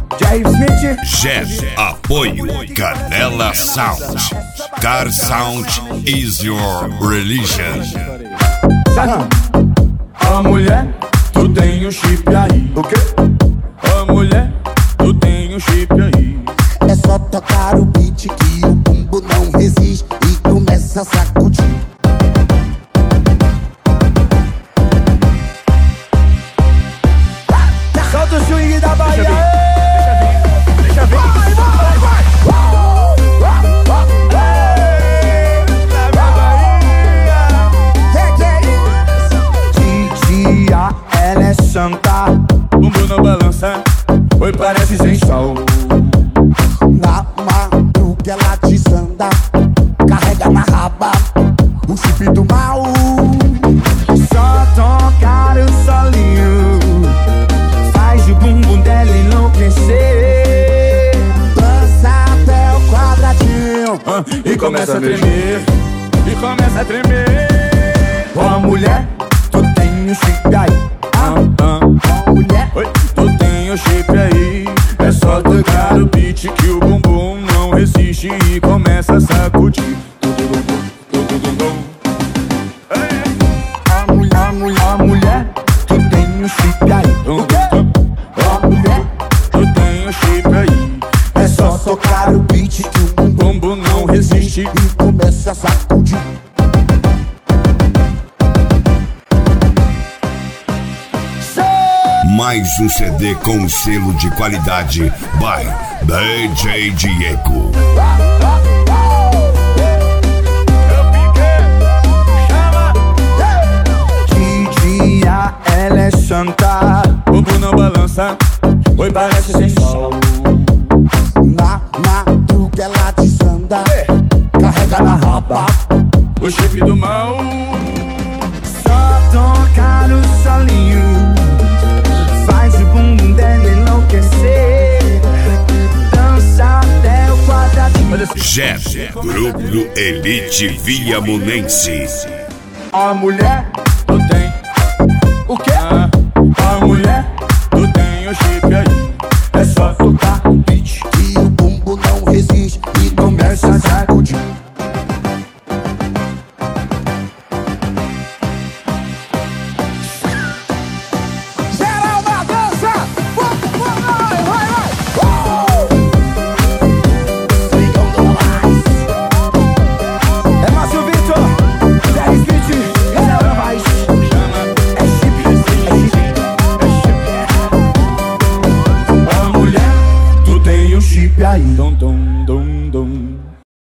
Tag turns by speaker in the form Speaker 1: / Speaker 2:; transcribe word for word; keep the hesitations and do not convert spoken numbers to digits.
Speaker 1: James Smith.
Speaker 2: Jeff, apoio Canela Sound. Car Sound is your religion.
Speaker 1: Ó mulher, tu tem um chip aí. O quê? Ó mulher, tu tem um chip aí.
Speaker 3: É só tocar o beat que o bumbo não resiste e começa a sacudir.
Speaker 1: Solta o swing da Bahia. Deixa vir, deixa vir. Vai, vai, vai. Titia, ela é santa. Bumbum na balança, oi, parece sem sol.
Speaker 3: Na madruga ela desanda, carrega na raba o chip do mal.
Speaker 1: Só tocar o solinho faz o bumbum dela enlouquecer.
Speaker 3: Dança até o quadradinho
Speaker 1: ah, e começa a tremer, e começa a tremer. Ó mulher, tu tem um chip aí. Ah, ah.
Speaker 3: Ó mulher,
Speaker 1: oi, tu tem um chip aí. É só tocar o beat que o bumbum não resiste e começa a sacudir.
Speaker 3: ó mulher, mulher,
Speaker 1: Ó mulher, tu tem um chip aí.
Speaker 3: o quê? Ó mulher,
Speaker 1: Tu tem um chip aí.
Speaker 3: é só tocar o beat que o
Speaker 1: O
Speaker 3: bumbo
Speaker 1: bumbum não resiste.
Speaker 3: e começa a sacudir.
Speaker 2: Mais um C D com selo de qualidade by D J Diego.
Speaker 1: Titia, ela é santa. Bumbum não balança, oi, parece sem sol.
Speaker 3: Na madruga ela desanda, carrega na raba
Speaker 1: O chip do mal. Só tocar o solinho faz o bumbum dela enlouquecer. Dança até o quadradinho.
Speaker 2: Jeff, Grupo Elite Viamonense.
Speaker 1: Ó mulher, tu tem o quê? Ah, ó mulher, tu tem o chip aí. É só tocar o beat
Speaker 3: e o bumbo não resiste e começa a sacudir.
Speaker 1: geral na dança. Vai, vai, vai. É Márcio Vitor, James Smith, galera mais. É chip, é chip, é chip. Ó mulher, tu tem um chip aí. Dom, dom, dom.